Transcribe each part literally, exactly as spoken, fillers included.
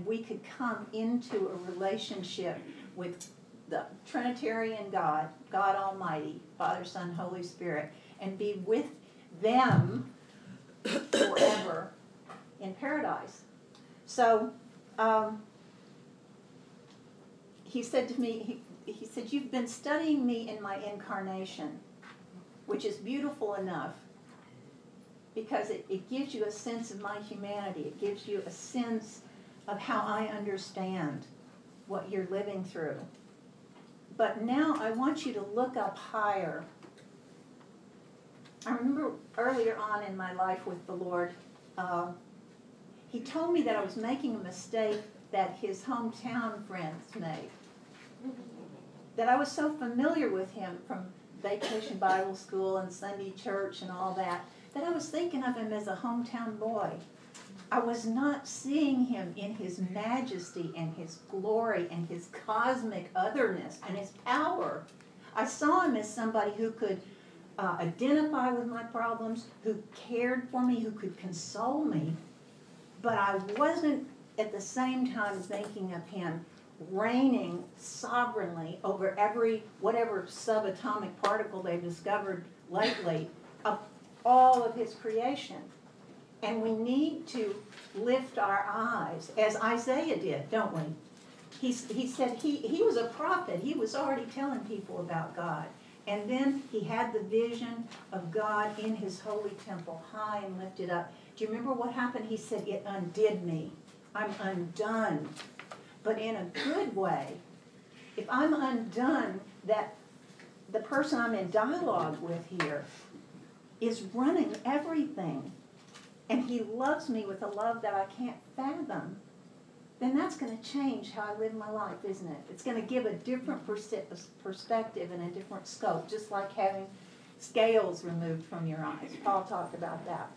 we could come into a relationship with the Trinitarian God, God Almighty, Father, Son, Holy Spirit, and be with them forever in paradise. So um, he said to me, he, he said, you've been studying me in my incarnation, which is beautiful enough because it, it gives you a sense of my humanity. It gives you a sense of how I understand what you're living through. But now I want you to look up higher. I remember earlier on in my life with the Lord, uh, he told me that I was making a mistake that his hometown friends made. That I was so familiar with him from Vacation Bible School and Sunday church and all that, that I was thinking of him as a hometown boy. I was not seeing him in his majesty and his glory and his cosmic otherness and his power. I saw him as somebody who could uh, identify with my problems, who cared for me, who could console me. But I wasn't at the same time thinking of him reigning sovereignly over every, whatever subatomic particle they've discovered lately, of all of his creation. And we need to lift our eyes, as Isaiah did, don't we? He, he said he, he was a prophet. He was already telling people about God. And then he had the vision of God in his holy temple, high and lifted up. Do you remember what happened? He said, it undid me. I'm undone. But in a good way. If I'm undone, that the person I'm in dialogue with here is running everything, and he loves me with a love that I can't fathom, then that's going to change how I live my life, isn't it? It's going to give a different perspective and a different scope, just like having scales removed from your eyes. Paul talked about that.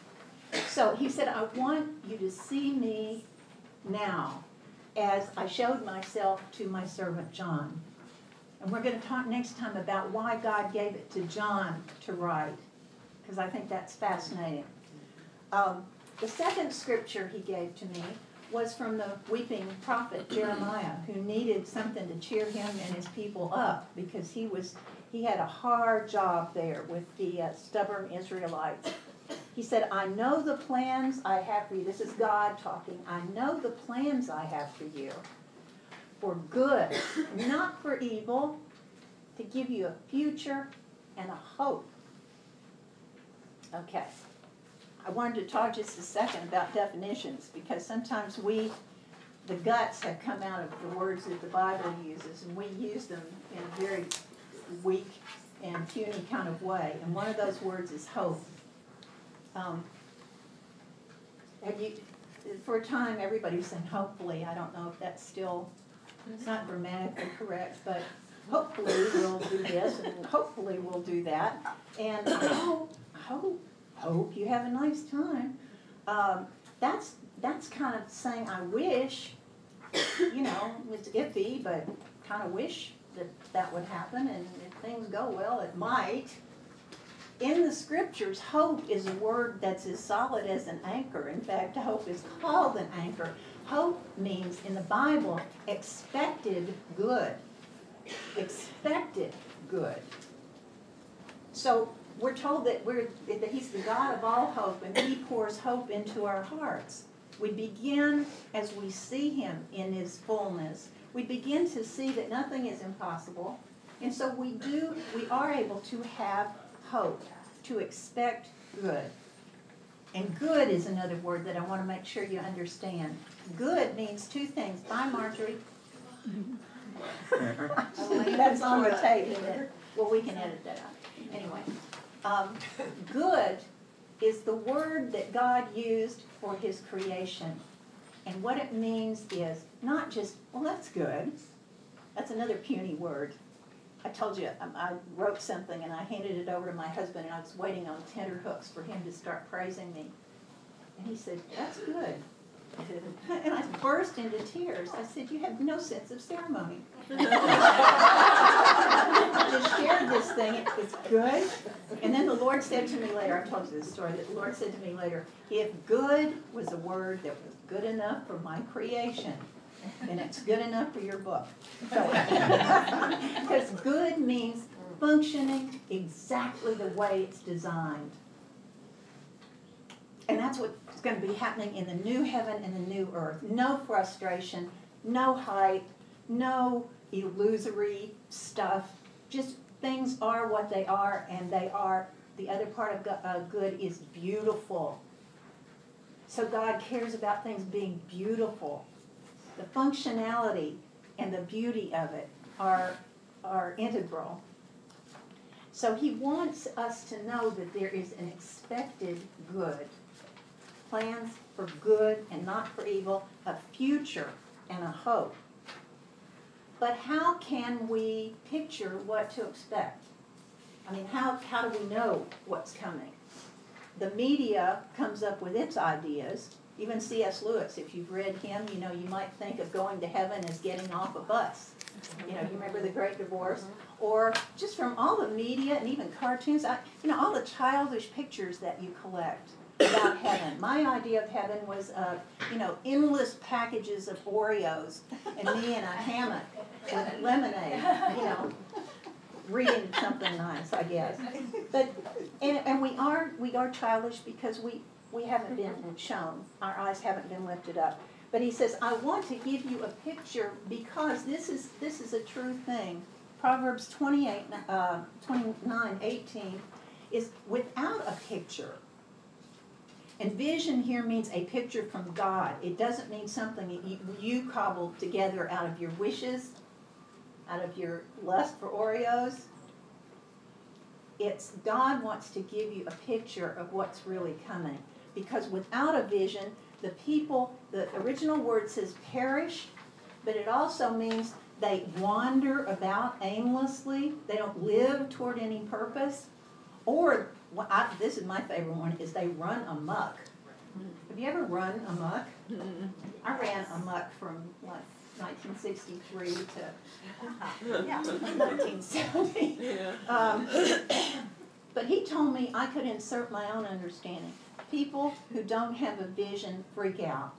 So he said, I want you to see me now as I showed myself to my servant John. And we're going to talk next time about why God gave it to John to write, because I think that's fascinating. Um, the second scripture he gave to me was from the weeping prophet Jeremiah, who needed something to cheer him and his people up, because he was he had a hard job there with the uh, stubborn Israelites. He said, I know the plans I have for you. This is God talking. I know the plans I have for you, for good, not for evil, to give you a future and a hope. Okay. I wanted to talk just a second about definitions, because sometimes we, the guts have come out of the words that the Bible uses, and we use them in a very weak and puny kind of way. And one of those words is hope. Um, have you, for a time, everybody was saying hopefully. I don't know if that's still, it's not grammatically correct, but hopefully we'll do this, and hopefully we'll do that. And I hope, I hope, hope you have a nice time. Um, that's that's kind of saying I wish, you know, it's iffy, but kind of wish that that would happen, and if things go well, it might. In the scriptures, hope is a word that's as solid as an anchor. In fact, hope is called an anchor. Hope means, in the Bible, expected good. Expected good. So we're told that we're that he's the God of all hope, and he pours hope into our hearts. We begin, as we see him in his fullness, we begin to see that nothing is impossible. And so we do, we are able to have hope, to expect good. And good is another word that I want to make sure you understand. Good means two things. Bye, Marjorie. That's on the tape, isn't it? Well, we can edit that out. Anyway, um, good is the word that God used for his creation. And what it means is not just, well, that's good. That's another puny word. I told you, um, I wrote something and I handed it over to my husband, and I was waiting on tenterhooks for him to start praising me. And he said, that's good. And I burst into tears. I said, you have no sense of ceremony. I just shared this thing. It's good. And then the Lord said to me later, I told you this story, that the Lord said to me later, if good was a word that was good enough for my creation, then it's good enough for your book. Because good means functioning exactly the way it's designed. And that's what's going to be happening in the new heaven and the new earth. No frustration, no hype, no illusory stuff. Just things are what they are, and they are, the other part of go- uh, good is beautiful. So God cares about things being beautiful. The functionality and the beauty of it are, are integral. So he wants us to know that there is an expected good. Plans for good and not for evil, a future and a hope. But how can we picture what to expect? I mean, how, how do we know what's coming? The media comes up with its ideas. Even C S Lewis, if you've read him, you know, you might think of going to heaven as getting off a bus. You know, you remember The Great Divorce? Or just from all the media and even cartoons, I, you know, all the childish pictures that you collect about heaven. My idea of heaven was, uh, you know, endless packages of Oreos and me in a hammock with lemonade, you know, reading something nice, I guess. But and, and we are we are childish because we, we haven't been shown. Our eyes haven't been lifted up. But he says, I want to give you a picture because this is this is a true thing. Proverbs twenty-eight, uh, twenty-nine, eighteen is without a picture. And vision here means a picture from God. It doesn't mean something that you, you cobbled together out of your wishes, out of your lust for Oreos. It's God wants to give you a picture of what's really coming. Because without a vision, the people, the original word says perish, but it also means they wander about aimlessly. They don't live toward any purpose. Or, well, I, this is my favorite one, is they run amok. Have you ever run amok? I ran amok from like nineteen sixty-three to yeah, nineteen seventy. Yeah. Um, but he told me I could insert my own understanding. People who don't have a vision freak out.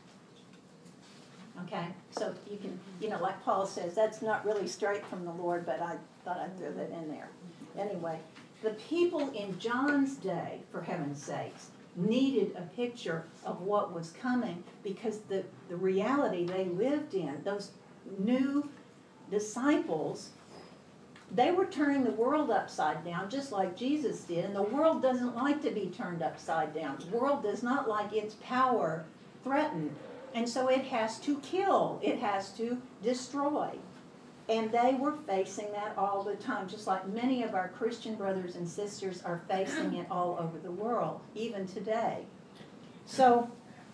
Okay? So you can, you know, like Paul says, that's not really straight from the Lord, but I thought I'd throw that in there. Anyway, the people in John's day, for heaven's sakes, needed a picture of what was coming because the, the reality they lived in, those new disciples, they were turning the world upside down just like Jesus did, and the world doesn't like to be turned upside down. The world does not like its power threatened, and so it has to kill, it has to destroy. And they were facing that all the time, just like many of our Christian brothers and sisters are facing it all over the world, even today. So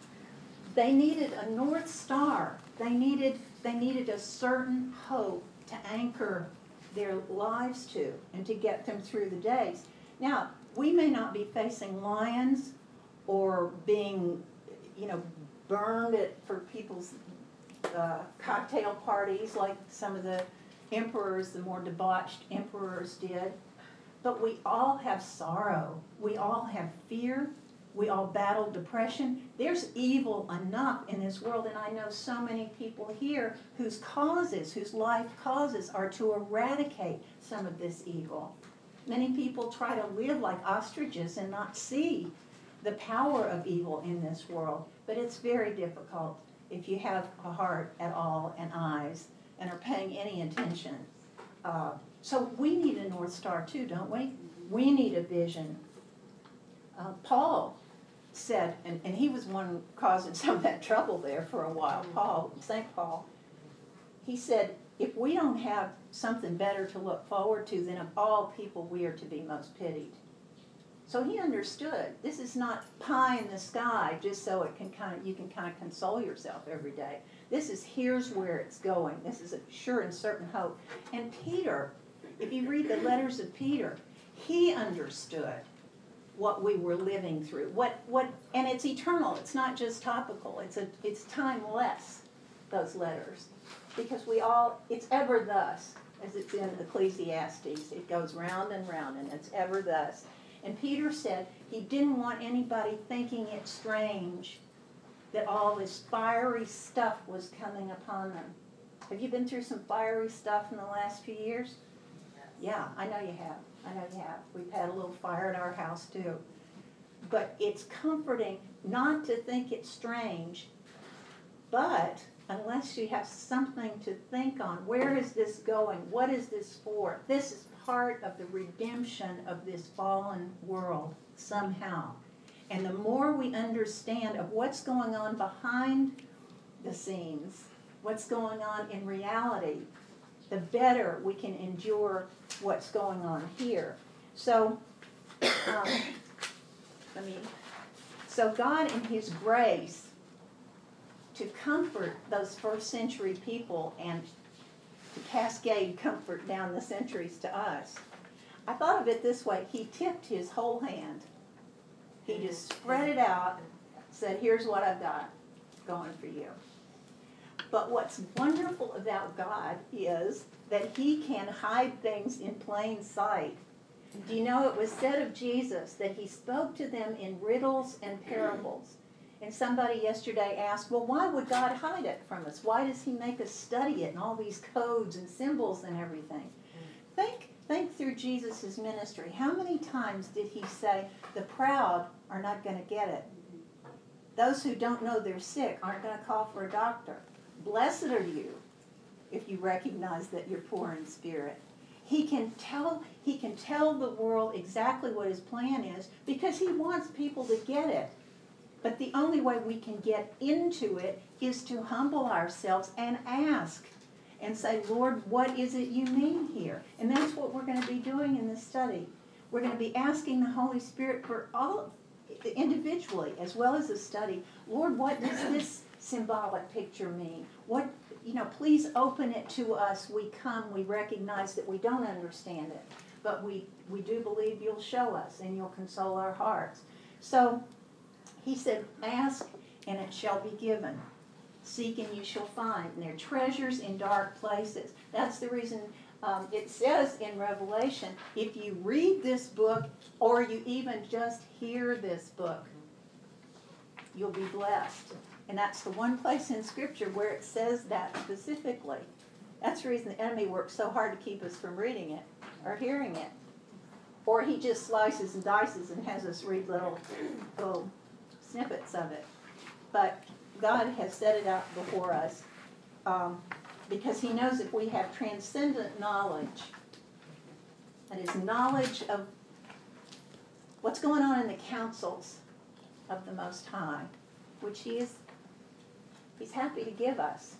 they needed a North Star. They needed, they needed a certain hope to anchor their lives to and to get them through the days. Now, we may not be facing lions or being, you know, burned at, for people's uh, cocktail parties like some of the emperors, the more debauched emperors did. But we all have sorrow. We all have fear. We all battle depression. There's evil enough in this world, and I know so many people here whose causes, whose life causes are to eradicate some of this evil. Many people try to live like ostriches and not see the power of evil in this world, but it's very difficult if you have a heart at all and eyes and are paying any attention. Uh, so we need a North Star too, don't we? We need a vision. Uh, Paul said, and, and he was one causing some of that trouble there for a while, Paul, Saint Paul, he said, if we don't have something better to look forward to, then of all people we are to be most pitied. So he understood. This is not pie in the sky just so it can kind of you can kind of console yourself every day. This is here's where it's going. This is a sure and certain hope. And Peter, if you read the letters of Peter, he understood what we were living through. What what and it's eternal. It's not just topical. It's a it's timeless, those letters. Because we all it's ever thus. as it's in Ecclesiastes. It goes round and round, and it's ever thus. And Peter said he didn't want anybody thinking it strange that all this fiery stuff was coming upon them. Have you been through some fiery stuff in the last few years? Yeah, I know you have. I know you have. We've had a little fire at our house too. But it's comforting not to think it's strange, but unless you have something to think on, where is this going? What is this for? This is part of the redemption of this fallen world somehow. And the more we understand of what's going on behind the scenes, what's going on in reality, the better we can endure what's going on here. So, um, let me, so God in His grace to comfort those first century people and to cascade comfort down the centuries to us, I thought of it this way. He tipped His whole hand. He just spread it out, said, here's what I've got going for you. But what's wonderful about God is that He can hide things in plain sight. Do you know it was said of Jesus that He spoke to them in riddles and parables? And somebody yesterday asked, well, why would God hide it from us? Why does He make us study it and all these codes and symbols and everything? Think, think through Jesus' ministry. How many times did He say, the proud are not going to get it? Those who don't know they're sick aren't going to call for a doctor. Blessed are you if you recognize that you're poor in spirit. He can tell, he can tell the world exactly what His plan is because He wants people to get it. But the only way we can get into it is to humble ourselves and ask and say, Lord, what is it you mean here? And that's what we're going to be doing in this study. We're going to be asking the Holy Spirit for all, individually as well as the study, Lord, what does this symbolic picture mean? What, you know, please open it to us. We come, we recognize that we don't understand it, but we, we do believe you'll show us and you'll console our hearts. So He said, ask and it shall be given. Seek and you shall find. And there are treasures in dark places. That's the reason um, it says in Revelation, if you read this book or you even just hear this book, you'll be blessed. And that's the one place in Scripture where it says that specifically. That's the reason the enemy works so hard to keep us from reading it or hearing it. Or he just slices and dices and has us read little, little snippets of it. But God has set it out before us um, because He knows if we have transcendent knowledge, that is knowledge of what's going on in the councils of the Most High, which He is, He's happy to give us.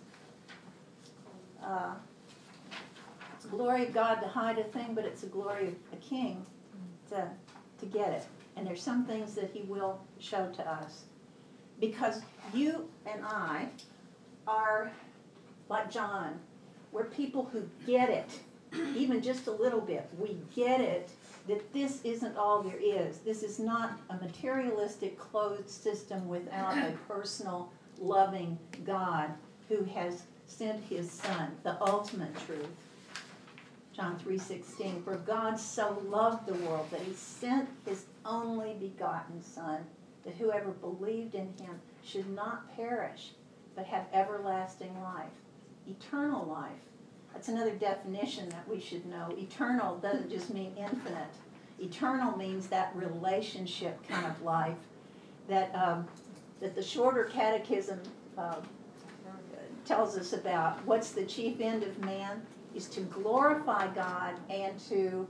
Uh, it's the glory of God to hide a thing, but it's the glory of a king to, to get it. And there's some things that He will show to us. Because you and I are like John. We're people who get it, even just a little bit. We get it that this isn't all there is. This is not a materialistic closed system without a personal, loving God who has sent His Son, the ultimate truth. John three sixteen, for God so loved the world that He sent His only begotten Son, that whoever believed in Him should not perish, but have everlasting life, eternal life. That's another definition that we should know. Eternal doesn't just mean infinite. Eternal means that relationship kind of life that um, that the shorter catechism uh, tells us about. What's the chief end of man? Is to glorify God and to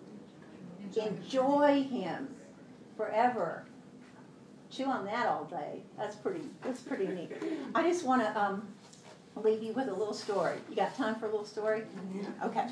enjoy Him forever. Chew on that all day. That's pretty. That's pretty neat. I just want to um, leave you with a little story. You got time for a little story? Okay.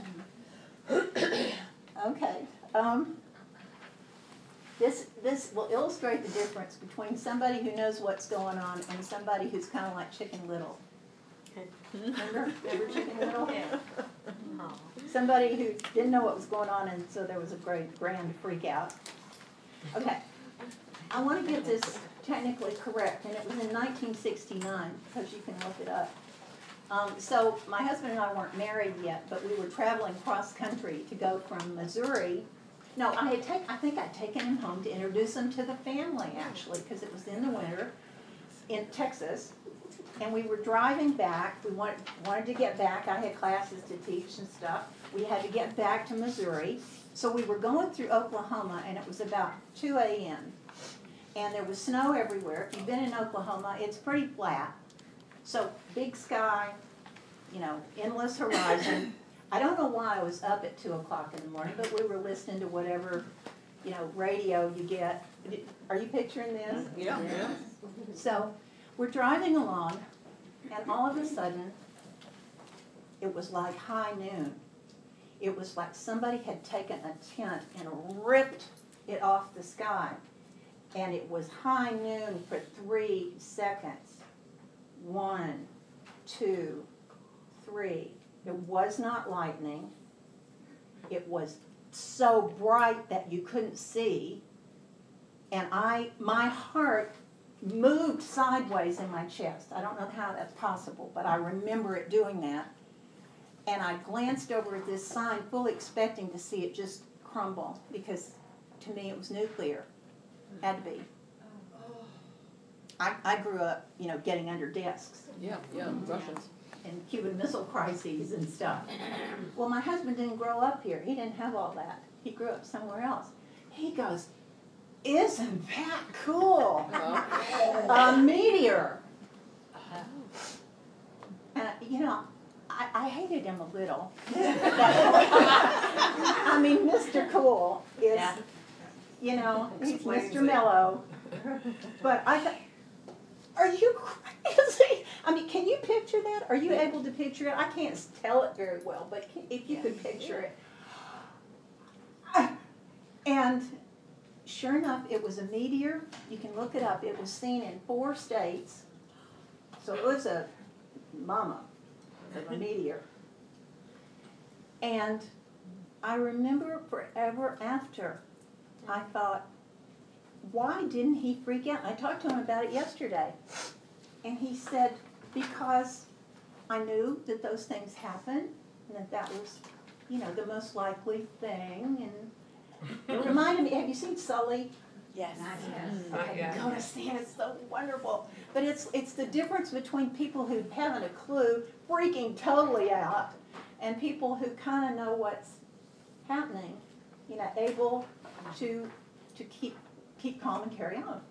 Okay. Um, this this will illustrate the difference between somebody who knows what's going on and somebody who's kind of like Chicken Little. Remember? Remember Chicken Little? Yeah. Somebody who didn't know what was going on, and so there was a great grand freak out. Okay. I want to get this technically correct, and it was in nineteen sixty-nine, because you can look it up. Um, so my husband and I weren't married yet, but we were traveling cross country to go from Missouri. No, I had taken, I think I'd taken him home to introduce him to the family, actually, because it was in the winter in Texas. And we were driving back. We wanted, wanted to get back. I had classes to teach and stuff. We had to get back to Missouri. So we were going through Oklahoma, and it was about two a m And there was snow everywhere. If you've been in Oklahoma, it's pretty flat. So big sky, you know, endless horizon. I don't know why I was up at two o'clock in the morning, but we were listening to whatever, you know, radio you get. Are you picturing this? Yeah. Yeah. So we're driving along, and all of a sudden, it was like high noon. It was like somebody had taken a tent and ripped it off the sky. And it was high noon for three seconds. One, two, three. It was not lightning. It was so bright that you couldn't see. And I, my heart moved sideways in my chest. I don't know how that's possible, but I remember it doing that. And I glanced over at this sign, fully expecting to see it just crumble, because to me it was nuclear. Had to be. I, I grew up, you know, getting under desks. Yeah, yeah, Russians. And Cuban Missile Crises and stuff. Well, my husband didn't grow up here. He didn't have all that. He grew up somewhere else. He goes, "Isn't that cool? A meteor." And, you know, I, I hated him a little. I mean, Mister Cool is, yeah. You know, he's Mister Mellow. But I thought, are you crazy? I mean, can you picture that? Are you able to picture it? I can't tell it very well, but if you could picture it. And sure enough, it was a meteor. You can look it up. It was seen in four states. So it was a mama of a meteor. And I remember forever after, I thought, why didn't he freak out? I talked to him about it yesterday. And he said, because I knew that those things happen, and that that was, you know, the most likely thing. And it reminded me, have you seen Sully? Yes. Yes. I yeah. Go to see it. It's so wonderful. But it's it's the difference between people who haven't a clue, freaking totally out, and people who kind of know what's happening, you know, able to to keep keep calm and carry on.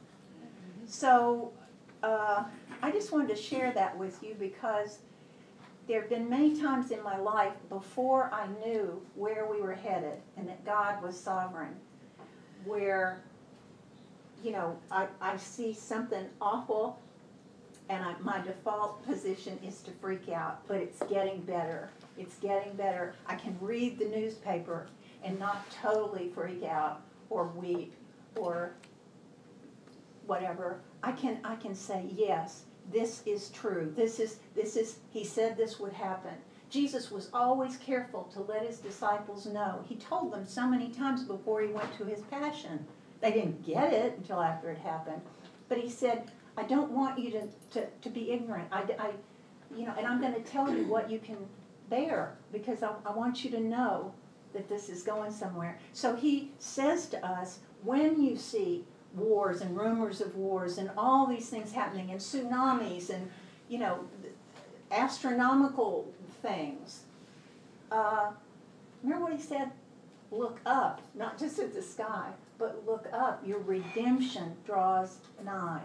So uh, I just wanted to share that with you, because there have been many times in my life before I knew where we were headed and that God was sovereign, where, you know, I, I see something awful and I, my default position is to freak out, but it's getting better. It's getting better. I can read the newspaper and not totally freak out or weep or whatever. I can I can say, yes, this is true. This is this is he said this would happen. Jesus was always careful to let his disciples know. He told them so many times before he went to his passion. They didn't get it until after it happened. But he said, I don't want you to, to, to be ignorant. I, I, you know, and I'm going to tell you what you can bear, because I, I want you to know that this is going somewhere. So he says to us, when you see wars and rumors of wars and all these things happening and tsunamis and, you know, astronomical things, uh, remember what he said? Look up, not just at the sky, but look up. Your redemption draws nigh.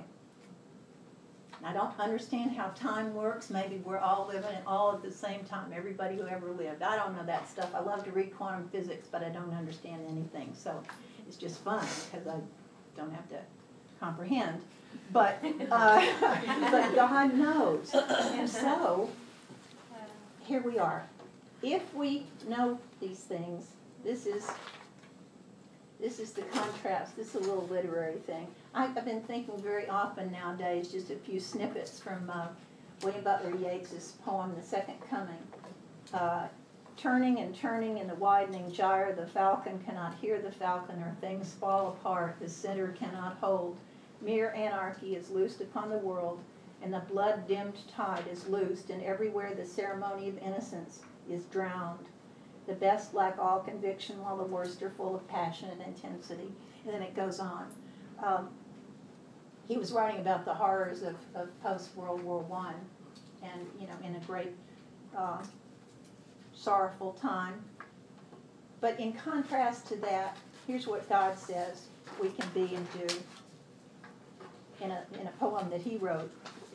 I don't understand how time works. Maybe we're all living it all at the same time, everybody who ever lived. I don't know that stuff. I love to read quantum physics, but I don't understand anything. So it's just fun because I don't have to comprehend. But, uh, but God knows. And so here we are. If we know these things, this is This is the contrast. This is a little literary thing. I've been thinking very often nowadays, just a few snippets from uh, William Butler Yeats' poem, The Second Coming. Uh, turning and turning in the widening gyre, the falcon cannot hear the falconer. Things fall apart, the center cannot hold. Mere anarchy is loosed upon the world, and the blood-dimmed tide is loosed, and everywhere the ceremony of innocence is drowned. The best lack all conviction, while the worst are full of passion and intensity. And then it goes on. Um, he was writing about the horrors of, of post-World War One, and, you know, in a great uh, sorrowful time. But in contrast to that, here's what God says we can be and do in a, in a poem that he wrote.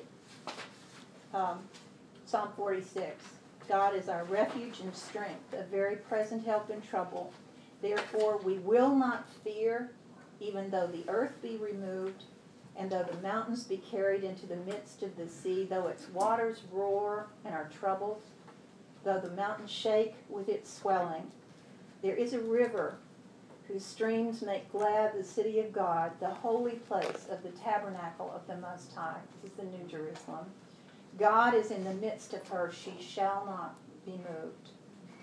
Um, Psalm forty-six. God is our refuge and strength, a very present help in trouble. Therefore we will not fear, even though the earth be removed, and though the mountains be carried into the midst of the sea, though its waters roar and are troubled, though the mountains shake with its swelling. There is a river whose streams make glad the city of God, the holy place of the tabernacle of the Most High. This is the New Jerusalem. God is in the midst of her, she shall not be moved.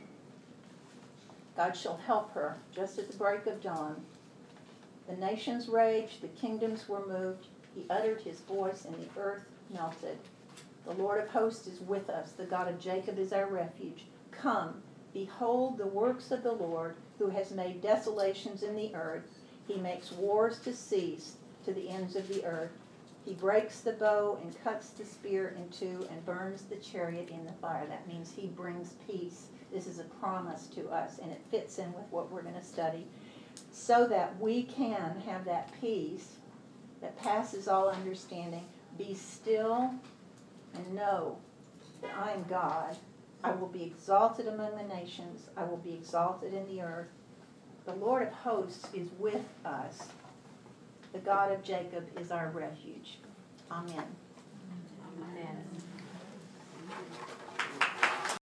God shall help her just at the break of dawn. The nations raged, the kingdoms were moved. He uttered his voice, and the earth melted. The Lord of hosts is with us. The God of Jacob is our refuge. Come, behold the works of the Lord, who has made desolations in the earth. He makes wars to cease to the ends of the earth. He breaks the bow and cuts the spear in two and burns the chariot in the fire. That means he brings peace. This is a promise to us, and it fits in with what we're going to study, so that we can have that peace that passes all understanding. Be still and know that I am God. I will be exalted among the nations. I will be exalted in the earth. The Lord of hosts is with us. The God of Jacob is our refuge. Amen. Amen.